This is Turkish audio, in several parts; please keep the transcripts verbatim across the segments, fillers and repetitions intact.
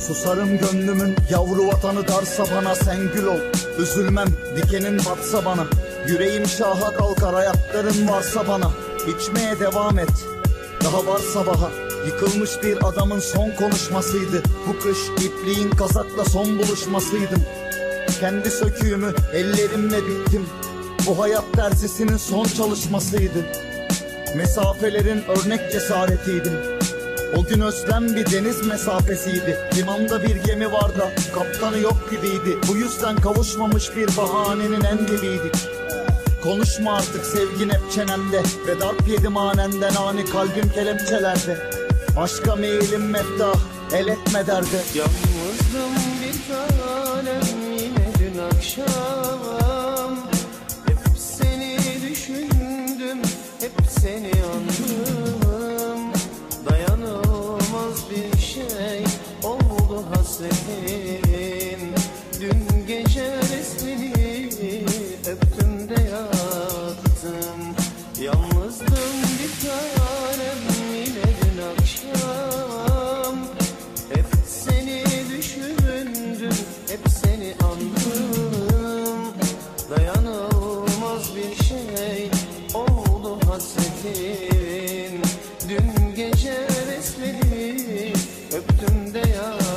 Susarım gönlümün yavru vatanı darsa bana, sen gül ol. Üzülmem dikenin batsa bana. Yüreğim şaha kalkar ayakların varsa bana. İçmeye devam et, daha var sabaha. Yıkılmış bir adamın son konuşmasıydı. Bu kış ipliğin kazakla son buluşmasıydım. Kendi söküğümü ellerimle diktim. Bu hayat terzisinin son çalışmasıydı. Mesafelerin örnek cesaretiydim. O gün özlem bir deniz mesafesiydi. Limanda bir gemi var da kaptanı yok gibiydi. Bu yüzden kavuşmamış bir bahanenin en dibiydik. Konuşma artık sevgin hep çenemde, ve darp yedim anenden ani kalbim kelepçelerde. Aşka meyilim meftah, el etme derdi. Yalnızdım bir tanem yine dün akşam. Hep seni düşündüm, hep seni andım. Dayanılmaz bir şey oldu hasretin. Dün gece resmini öptüm de yattım. Yalnızdım bir tanem yine dün akşam. Hep seni düşündüm, hep seni andım. Dayanılmaz bir şey oldu hasretin. Dün gece resmini öptüm de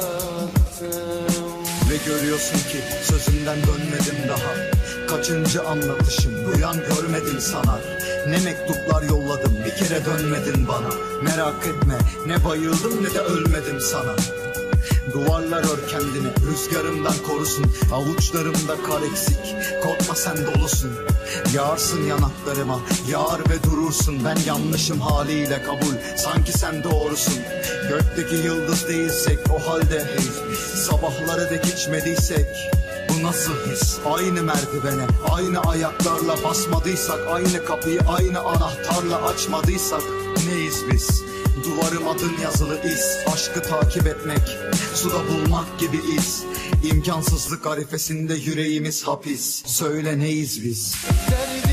yattım. Ve görüyorsun ki sözümden dönmedim daha. Kaçıncı anlatışım, duyan görmedin sanar. Ne mektuplar yolladım, bir kere dönmedin bana. Merak etme, ne bayıldım ne de ölmedim sana. Duvarlar ör kendini, rüzgarımdan korusun. Avuçlarımda kar eksik, korkma sen dolusun. Yağarsın yanaklarıma, yağar ve durursun. Ben yanlışım haliyle kabul, sanki sen doğrusun. Gökteki yıldız değilsek o halde hey, sabahlara dek içmediysek bu nasıl his? Aynı merdivene, aynı ayaklarla basmadıysak, aynı kapıyı aynı anahtarla açmadıysak neyiz biz? Duvarım adın yazılı iz, aşkı takip etmek, suda bulmak gibi iz. İmkansızlık arifesinde yüreğimiz hapis. Söyle neyiz biz? Derdim